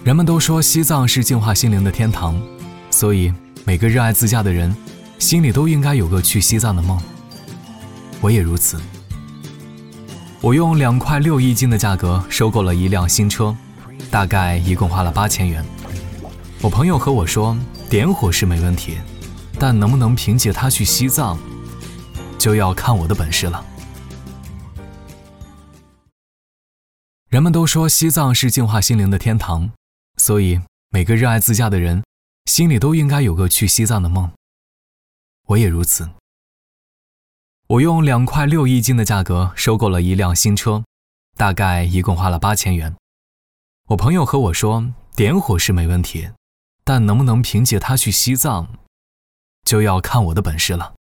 人们都说西藏是净化心灵的天堂，所以每个热爱自驾的人心里都应该有个去西藏的梦。我也如此。我用2块6亿斤的价格收购了一辆新车，大概一共花了8000元。我朋友和我说，点火是没问题，但能不能凭借它去西藏，就要看我的本事了。人们都说西藏是净化心灵的天堂，所以每个热爱自驾的人心里都应该有个去西藏的梦。我也如此。我用2块6亿斤的价格收购了一辆新车，大概一共花了8000元。我朋友和我说，点火是没问题，但能不能凭借它去西藏，就要看我的本事了。